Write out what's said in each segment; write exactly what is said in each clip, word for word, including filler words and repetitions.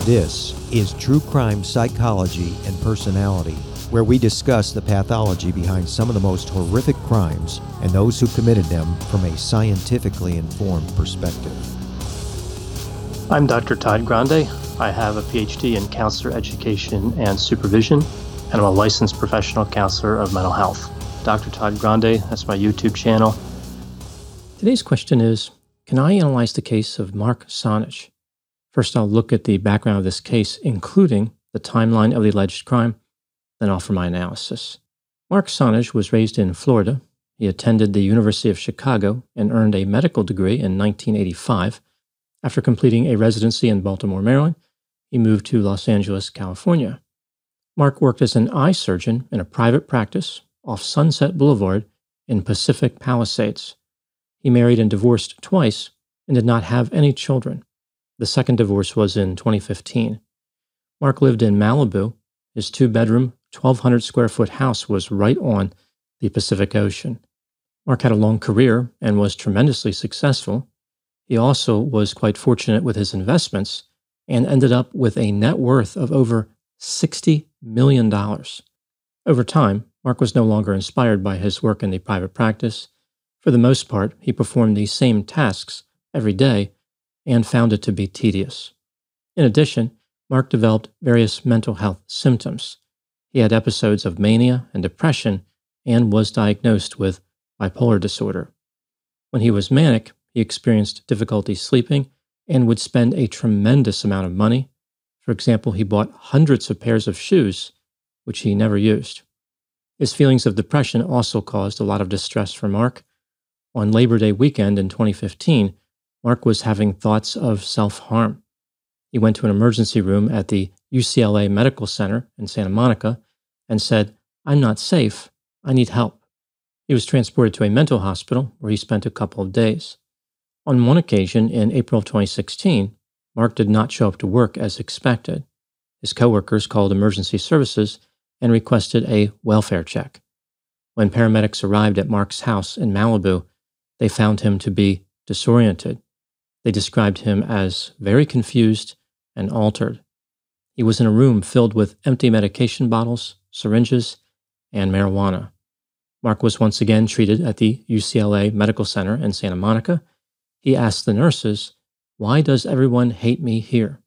This is True Crime Psychology and Personality, where we discuss the pathology behind some of the most horrific crimes and those who committed them from a scientifically informed perspective. I'm Doctor Todd Grande. I have a P H D in counselor education and supervision, and I'm a licensed professional counselor of mental health. Doctor Todd Grande, that's my YouTube channel. Today's question is, can I analyze the case of Mark Sonich? First, I'll look at the background of this case, including the timeline of the alleged crime, then offer my analysis. Mark Sonich was raised in Florida. He attended the University of Chicago and earned a medical degree in nineteen eighty-five. After completing a residency in Baltimore, Maryland, he moved to Los Angeles, California. Mark worked as an eye surgeon in a private practice off Sunset Boulevard in Pacific Palisades. He married and divorced twice and did not have any children. The second divorce was in twenty fifteen. Mark lived in Malibu. His two-bedroom, twelve hundred square foot house was right on the Pacific Ocean. Mark had a long career and was tremendously successful. He also was quite fortunate with his investments and ended up with a net worth of over sixty million dollars. Over time, Mark was no longer inspired by his work in the private practice. For the most part, he performed the same tasks every day and found it to be tedious. In addition, Mark developed various mental health symptoms. He had episodes of mania and depression and was diagnosed with bipolar disorder. When he was manic, he experienced difficulty sleeping and would spend a tremendous amount of money. For example, he bought hundreds of pairs of shoes, which he never used. His feelings of depression also caused a lot of distress for Mark. On Labor Day weekend in twenty fifteen, Mark was having thoughts of self-harm. He went to an emergency room at the U C L A Medical Center in Santa Monica and said, "I'm not safe. I need help." He was transported to a mental hospital where he spent a couple of days. On one occasion in April of twenty sixteen, Mark did not show up to work as expected. His coworkers called emergency services and requested a welfare check. When paramedics arrived at Mark's house in Malibu, they found him to be disoriented. They described him as very confused and altered. He was in a room filled with empty medication bottles, syringes, and marijuana. Mark was once again treated at the U C L A Medical Center in Santa Monica. He asked the nurses, "Why does everyone hate me here?"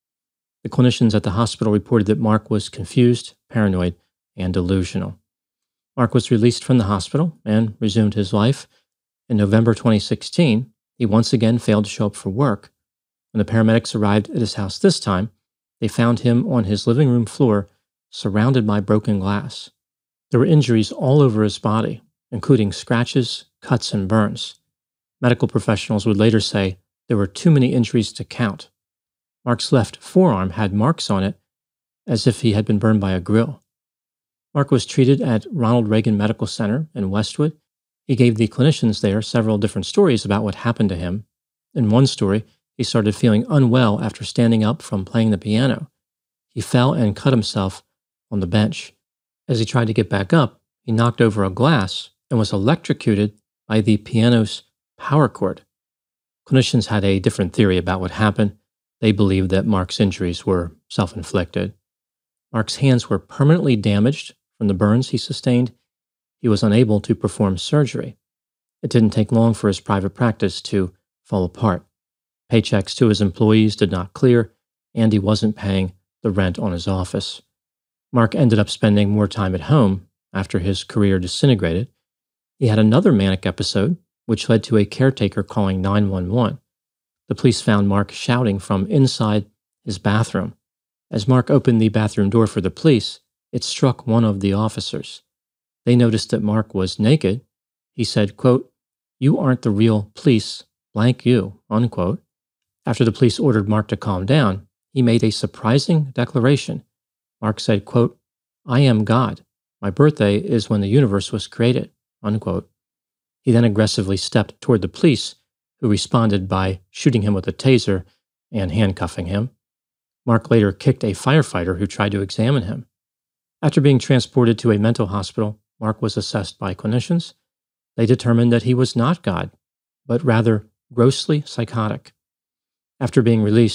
The clinicians at the hospital reported that Mark was confused, paranoid, and delusional. Mark was released from the hospital and resumed his life. In November twenty sixteen, he once again failed to show up for work. When the paramedics arrived at his house this time, they found him on his living room floor, surrounded by broken glass. There were injuries all over his body, including scratches, cuts, and burns. Medical professionals would later say there were too many injuries to count. Mark's left forearm had marks on it, as if he had been burned by a grill. Mark was treated at Ronald Reagan Medical Center in Westwood. He gave the clinicians there several different stories about what happened to him. In one story, he started feeling unwell after standing up from playing the piano. He fell and cut himself on the bench. As he tried to get back up, he knocked over a glass and was electrocuted by the piano's power cord. Clinicians had a different theory about what happened. They believed that Mark's injuries were self-inflicted. Mark's hands were permanently damaged from the burns he sustained. He was unable to perform surgery. It didn't take long for his private practice to fall apart. Paychecks to his employees did not clear, and he wasn't paying the rent on his office. Mark ended up spending more time at home after his career disintegrated. He had another manic episode, which led to a caretaker calling nine one one. The police found Mark shouting from inside his bathroom. As Mark opened the bathroom door for the police, it struck one of the officers. They noticed that Mark was naked. He said, quote, "You aren't the real police, blank you," unquote. After the police ordered Mark to calm down, he made a surprising declaration. Mark said, quote, "I am God. My birthday is when the universe was created," unquote. He then aggressively stepped toward the police, who responded by shooting him with a taser and handcuffing him. Mark later kicked a firefighter who tried to examine him. After being transported to a mental hospital, Mark was assessed by clinicians. They determined that he was not God, but rather grossly psychotic. After being released,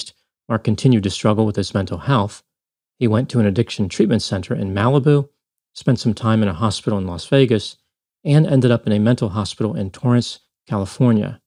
Mark continued to struggle with his mental health. He went to an addiction treatment center in Malibu, spent some time in a hospital in Las Vegas, and ended up in a mental hospital in Torrance, California.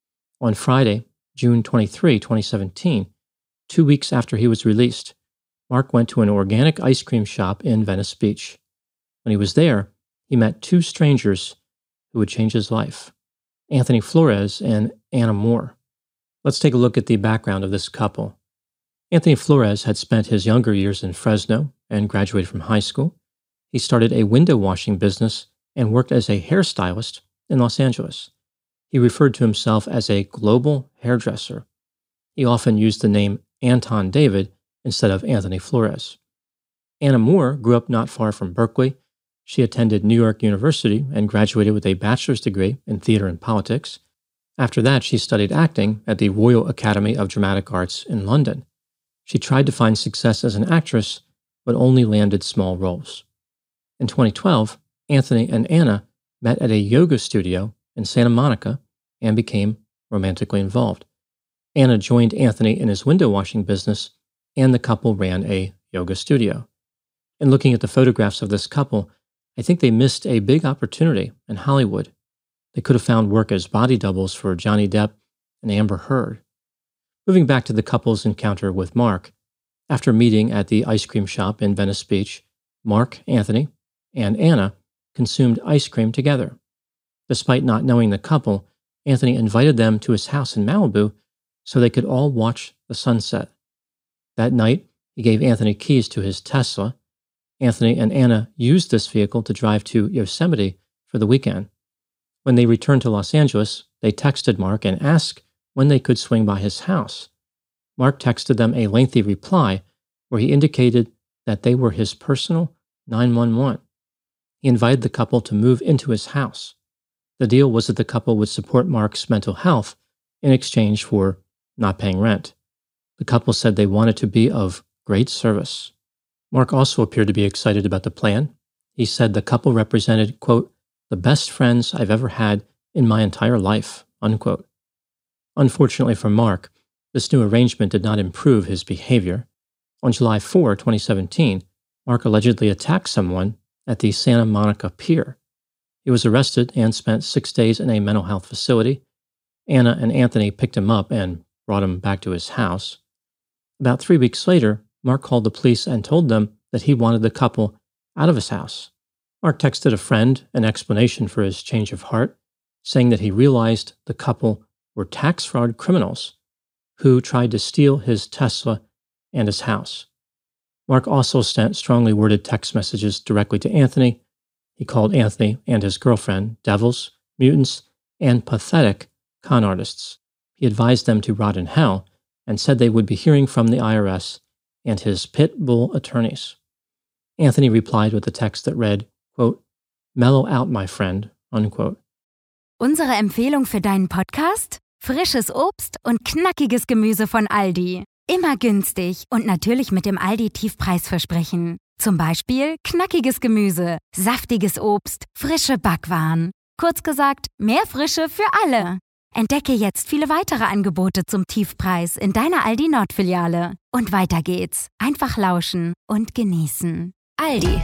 On Friday, June twenty-third, twenty seventeen, two weeks after he was released, Mark went to an organic ice cream shop in Venice Beach. When he was there, he met two strangers who would change his life, Anthony Flores and Anna Moore. Let's take a look at the background of this couple. Anthony Flores had spent his younger years in Fresno and graduated from high school. He started a window washing business and worked as a hairstylist in Los Angeles. He referred to himself as a global hairdresser. He often used the name Anton David instead of Anthony Flores. Anna Moore grew up not far from Berkeley. She attended New York University and graduated with a bachelor's degree in theater and politics. After that, she studied acting at the Royal Academy of Dramatic Arts in London. She tried to find success as an actress, but only landed small roles. In twenty twelve, Anthony and Anna met at a yoga studio in Santa Monica and became romantically involved. Anna joined Anthony in his window washing business, and the couple ran a yoga studio. In looking at the photographs of this couple, I think they missed a big opportunity in Hollywood. They could have found work as body doubles for Johnny Depp and Amber Heard. Moving back to the couple's encounter with Mark, after meeting at the ice cream shop in Venice Beach, Mark, Anthony, and Anna consumed ice cream together. Despite not knowing the couple, Anthony invited them to his house in Malibu so they could all watch the sunset. That night, he gave Anthony keys to his Tesla. Anthony and Anna used this vehicle to drive to Yosemite for the weekend. When they returned to Los Angeles, they texted Mark and asked when they could swing by his house. Mark texted them a lengthy reply where he indicated that they were his personal nine one one. He invited the couple to move into his house. The deal was that the couple would support Mark's mental health in exchange for not paying rent. The couple said they wanted to be of great service. Mark also appeared to be excited about the plan. He said the couple represented, quote, the best friends I've ever had in my entire life, unquote. Unfortunately for Mark, this new arrangement did not improve his behavior. On July fourth, twenty seventeen, Mark allegedly attacked someone at the Santa Monica Pier. He was arrested and spent six days in a mental health facility. Anna and Anthony picked him up and brought him back to his house. About three weeks later, Mark called the police and told them that he wanted the couple out of his house. Mark texted a friend an explanation for his change of heart, saying that he realized the couple were tax fraud criminals who tried to steal his Tesla and his house. Mark also sent strongly worded text messages directly to Anthony. He called Anthony and his girlfriend devils, mutants, and pathetic con artists. He advised them to rot in hell and said they would be hearing from the I R S and his pit bull attorneys. Anthony replied with a text that read, quote, mellow out, my friend, unquote. Unsere Empfehlung für deinen Podcast? Frisches Obst und knackiges Gemüse von Aldi. Immer günstig und natürlich mit dem Aldi-Tiefpreisversprechen. Zum Beispiel knackiges Gemüse, saftiges Obst, frische Backwaren. Kurz gesagt, mehr Frische für alle. Entdecke jetzt viele weitere Angebote zum Tiefpreis in deiner Aldi Nord-Filiale. Und weiter geht's. Einfach lauschen und genießen. Aldi.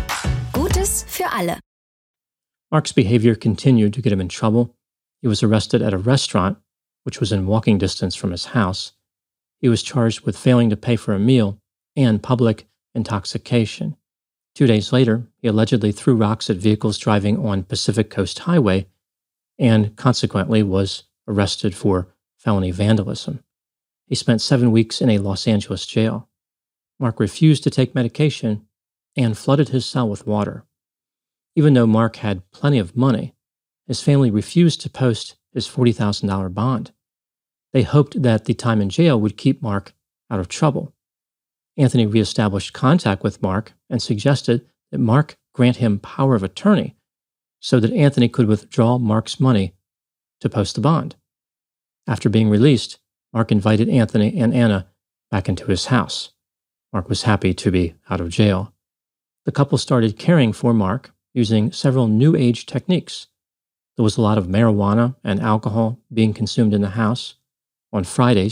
Gutes für alle. Mark's behavior continued to get him in trouble. He was arrested at a restaurant, which was in walking distance from his house. He was charged with failing to pay for a meal and public intoxication. Two days later, he allegedly threw rocks at vehicles driving on Pacific Coast Highway and consequently was arrested for felony vandalism. He spent seven weeks in a Los Angeles jail. Mark refused to take medication and flooded his cell with water. Even though Mark had plenty of money, his family refused to post his forty thousand dollars bond. They hoped that the time in jail would keep Mark out of trouble. Anthony reestablished contact with Mark and suggested that Mark grant him power of attorney so that Anthony could withdraw Mark's money to post the bond. After being released, Mark invited Anthony and Anna back into his house. Mark was happy to be out of jail. The couple started caring for Mark using several New Age techniques. There was a lot of marijuana and alcohol being consumed in the house. On Fridays,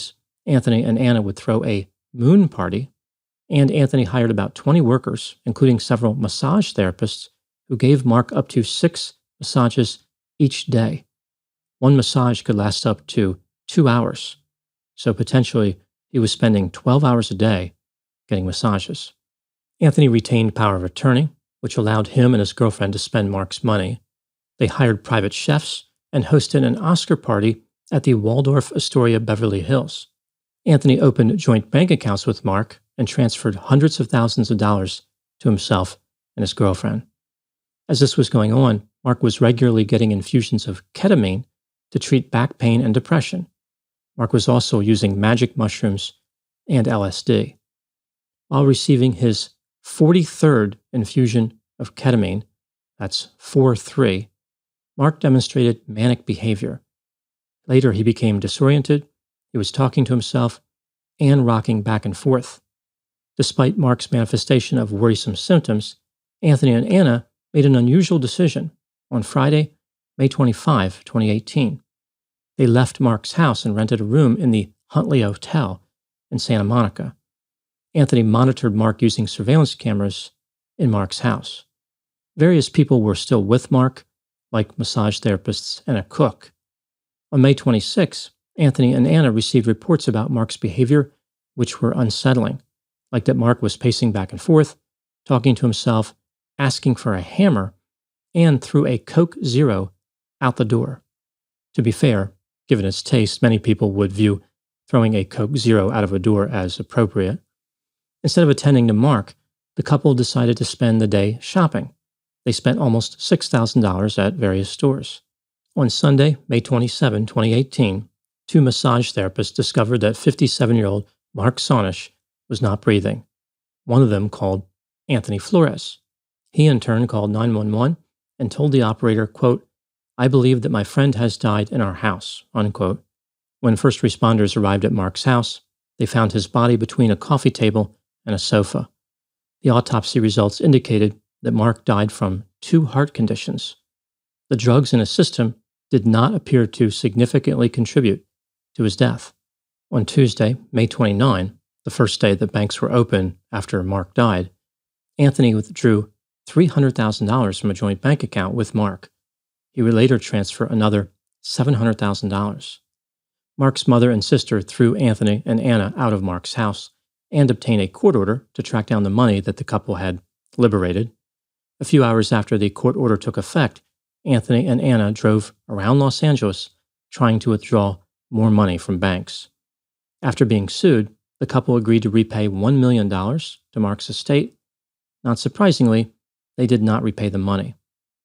Anthony and Anna would throw a moon party, and Anthony hired about twenty workers, including several massage therapists, who gave Mark up to six massages each day. One massage could last up to two hours, so potentially he was spending twelve hours a day getting massages. Anthony retained power of attorney, which allowed him and his girlfriend to spend Mark's money. They hired private chefs and hosted an Oscar party at the Waldorf Astoria Beverly Hills. Anthony opened joint bank accounts with Mark and transferred hundreds of thousands of dollars to himself and his girlfriend. As this was going on, Mark was regularly getting infusions of ketamine to treat back pain and depression. Mark was also using magic mushrooms and L S D. While receiving his forty-third infusion of ketamine, that's four three, Mark demonstrated manic behavior. Later, he became disoriented, he was talking to himself, and rocking back and forth. Despite Mark's manifestation of worrisome symptoms, Anthony and Anna made an unusual decision on Friday, May twenty-fifth, twenty eighteen. They left Mark's house and rented a room in the Huntley Hotel in Santa Monica. Anthony monitored Mark using surveillance cameras in Mark's house. Various people were still with Mark, like massage therapists and a cook. On May twenty-sixth, Anthony and Anna received reports about Mark's behavior, which were unsettling, like that Mark was pacing back and forth, talking to himself, asking for a hammer, and threw a Coke Zero out the door. To be fair, given its taste, many people would view throwing a Coke Zero out of a door as appropriate. Instead of attending to Mark, the couple decided to spend the day shopping. They spent almost six thousand dollars at various stores. On Sunday, May twenty-seventh, twenty eighteen, two massage therapists discovered that fifty-seven-year-old Mark Sonish was not breathing. One of them called Anthony Flores. He in turn called nine one one and told the operator, quote, "I believe that my friend has died in our house," unquote. When first responders arrived at Mark's house, they found his body between a coffee table and a sofa. The autopsy results indicated that Mark died from two heart conditions. The drugs in his system did not appear to significantly contribute to his death. On Tuesday, May twenty-ninth, the first day that banks were open after Mark died, Anthony withdrew three hundred thousand dollars from a joint bank account with Mark. He would later transfer another seven hundred thousand dollars. Mark's mother and sister threw Anthony and Anna out of Mark's house and obtained a court order to track down the money that the couple had liberated. A few hours after the court order took effect, Anthony and Anna drove around Los Angeles trying to withdraw more money from banks. After being sued, the couple agreed to repay one million dollars to Mark's estate. Not surprisingly, they did not repay the money.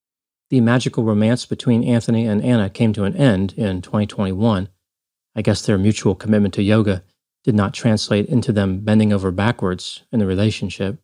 The magical romance between Anthony and Anna came to an end in twenty twenty-one. I guess their mutual commitment to yoga did not translate into them bending over backwards in the relationship.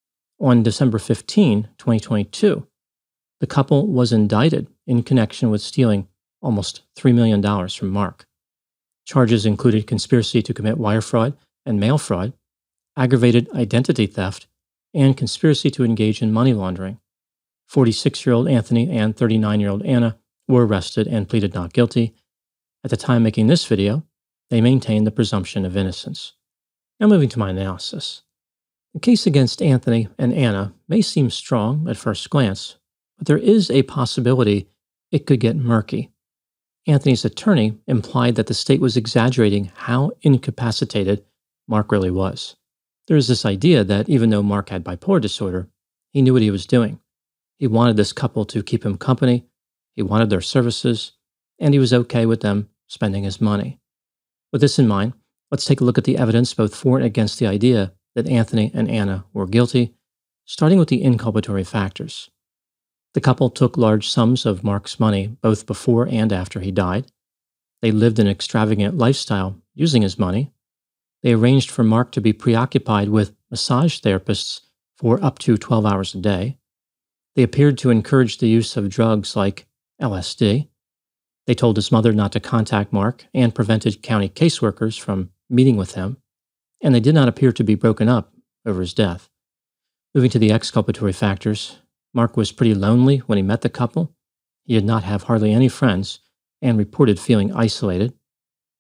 On December fifteenth, twenty twenty-two, the couple was indicted in connection with stealing almost three million dollars from Mark. Charges included conspiracy to commit wire fraud and mail fraud, aggravated identity theft, and conspiracy to engage in money laundering. forty-six-year-old Anthony and thirty-nine-year-old Anna were arrested and pleaded not guilty. At the time making this video, they maintained the presumption of innocence. Now moving to my analysis. The case against Anthony and Anna may seem strong at first glance, but there is a possibility it could get murky. Anthony's attorney implied that the state was exaggerating how incapacitated Mark really was. There is this idea that even though Mark had bipolar disorder, he knew what he was doing. He wanted this couple to keep him company, he wanted their services, and he was okay with them spending his money. With this in mind, let's take a look at the evidence both for and against the idea that Anthony and Anna were guilty, starting with the inculpatory factors. The couple took large sums of Mark's money both before and after he died. They lived an extravagant lifestyle using his money. They arranged for Mark to be preoccupied with massage therapists for up to twelve hours a day. They appeared to encourage the use of drugs like L S D. They told his mother not to contact Mark and prevented county caseworkers from meeting with him. And they did not appear to be broken up over his death. Moving to the exculpatory factors, Mark was pretty lonely when he met the couple. He did not have hardly any friends and reported feeling isolated.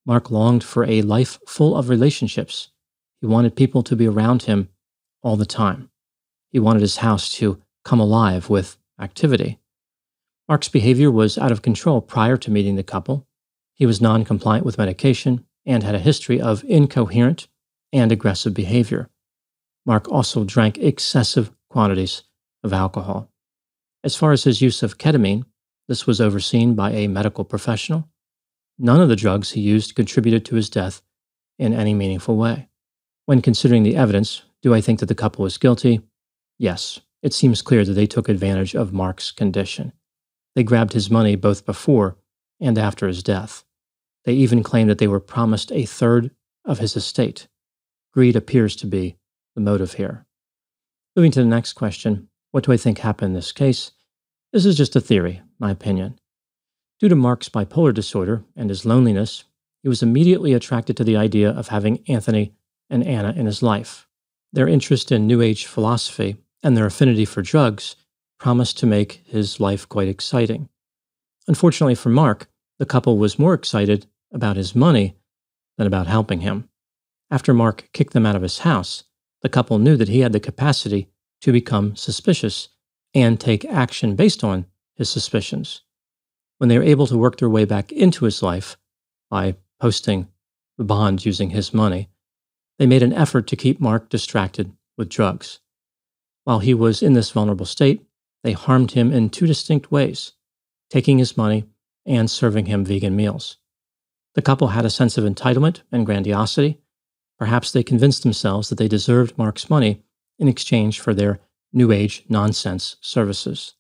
Mark longed for a life full of relationships. He wanted people to be around him all the time. He wanted his house to come alive with activity. Mark's behavior was out of control prior to meeting the couple. He was non-compliant with medication and had a history of incoherent and aggressive behavior. Mark also drank excessive quantities of alcohol. As far as his use of ketamine, this was overseen by a medical professional. None of the drugs he used contributed to his death in any meaningful way. When considering the evidence, do I think that the couple is guilty? Yes, it seems clear that they took advantage of Mark's condition. They grabbed his money both before and after his death. They even claimed that they were promised a third of his estate. Greed appears to be the motive here. Moving to the next question, what do I think happened in this case? This is just a theory, my opinion. Due to Mark's bipolar disorder and his loneliness, he was immediately attracted to the idea of having Anthony and Anna in his life. Their interest in New Age philosophy and their affinity for drugs promised to make his life quite exciting. Unfortunately for Mark, the couple was more excited about his money than about helping him. After Mark kicked them out of his house, the couple knew that he had the capacity to become suspicious and take action based on his suspicions. When they were able to work their way back into his life by posting the bond using his money, they made an effort to keep Mark distracted with drugs. While he was in this vulnerable state, they harmed him in two distinct ways, taking his money and serving him vegan meals. The couple had a sense of entitlement and grandiosity. Perhaps they convinced themselves that they deserved Mark's money in exchange for their New Age nonsense services.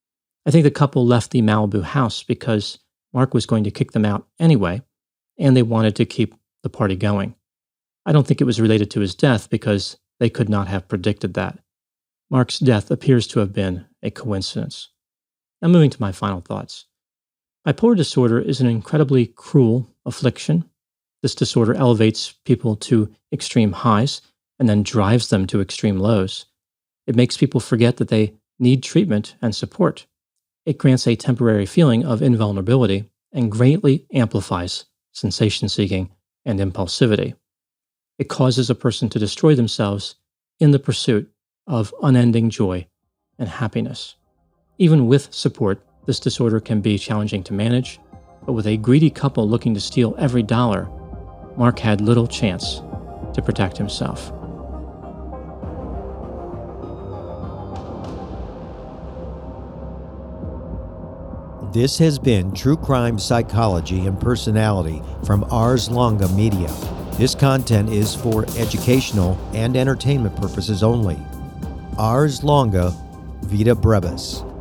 I think the couple left the Malibu house because Mark was going to kick them out anyway, and they wanted to keep the party going. I don't think it was related to his death because they could not have predicted that. Mark's death appears to have been a coincidence. Now moving to my final thoughts. Bipolar disorder is an incredibly cruel affliction. This disorder elevates people to extreme highs and then drives them to extreme lows. It makes people forget that they need treatment and support. It grants a temporary feeling of invulnerability and greatly amplifies sensation-seeking and impulsivity. It causes a person to destroy themselves in the pursuit of unending joy and happiness. Even with support, this disorder can be challenging to manage, but with a greedy couple looking to steal every dollar, Mark had little chance to protect himself. This has been True Crime Psychology and Personality from Ars Longa Media. This content is for educational and entertainment purposes only. Ars Longa Vita Brevis.